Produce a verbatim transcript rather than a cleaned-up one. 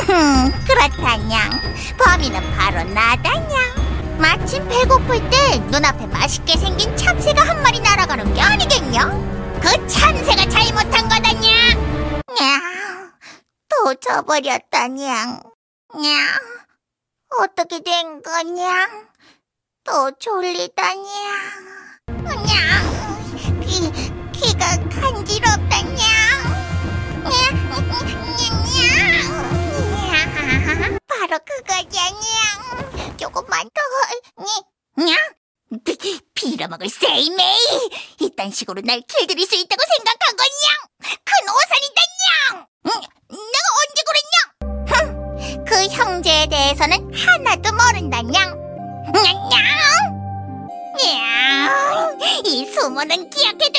흠, 그렇다냥. 범인은 바로 나다냥. 마침 배고플 때 눈앞에 맛있게 생긴 참새가 한 마리 날아가는 게 아니겠냐? 그 참새가 잘못한 거다냥. 냐, 또 져버렸다냥. 냐, 어떻게 된 거냐? 또 졸리다냥. 냐, 귀, 귀가 간지럽다냥. 냐, 냐, 냐, 바로 그거냐냥. 조금만 더. 냐, 빌어먹을 세이메이. 이딴 식으로 날 길들일 수 있다고 생각한 거냐? 큰 오산이다냥. 내가 언제 그랬냐? 흠, 그 형제에 대해서는 하나도 모른다냥. 냥, 냥. 이 소문은 기억해둬.